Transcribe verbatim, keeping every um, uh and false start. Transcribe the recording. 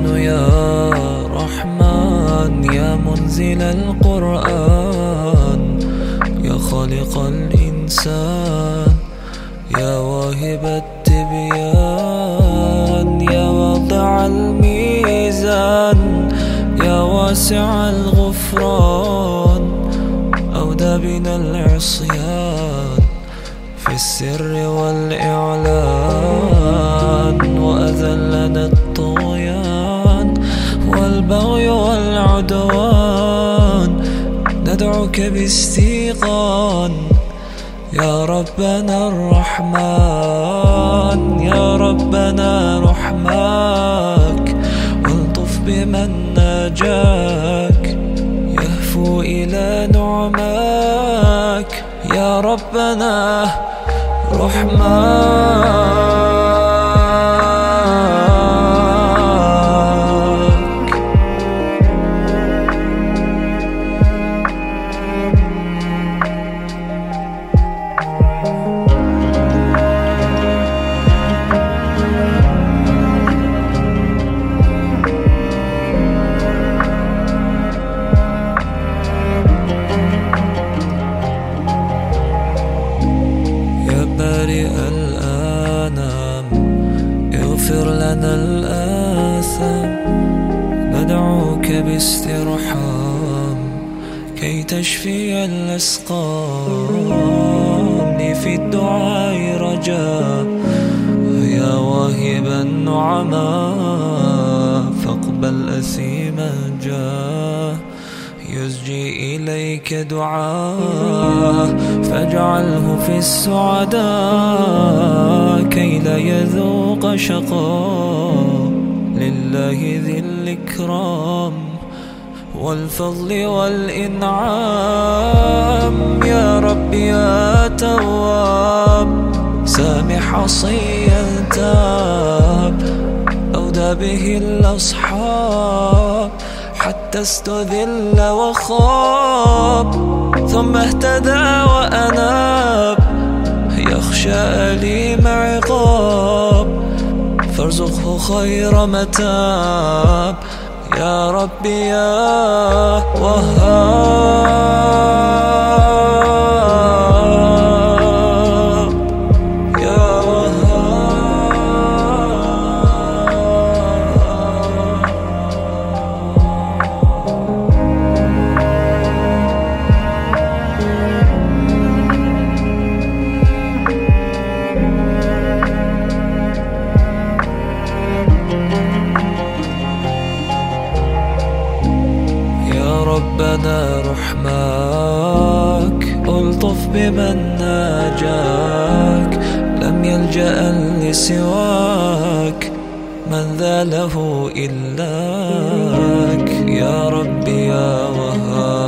رحمن يا رحمن يا منزل القرآن يا خالق الإنسان يا واهب التبيان يا واضع الميزان يا واسع الغفران أودى بنا العصيان في السر والإعلان وأذلنا الطغيان والبغي والعدوان ندعوك باستيقان يا ربنا الرحمن يا ربنا رحماك والطف بمن ناجاك يهفو إلى نعماك يا ربنا رحماك. بارئ الأنام اغفر لنا الآثام ندعوك باسترحام كي تشفي الأسقام لي في الدعاء رجاء يا واهب النعماء فاقبل أثيما جاه يسجي إليك دعاه فاجعله في السعداء كي لا يذوق شقاء لله ذي الإكرام والفضل والإنعام يا رب يا تواب سامح عصيا تاب أودى به الأصحاب حتى استذل وخاب ثم اهتدى وأناب يخشى أليم عقاب فارزقه خير متاب يا رب يا وهاب يا ربنا رحماك ألطف بمن ناجاك لم يلجأ لسواك من ذا له إلاك يا رب يا وهاب.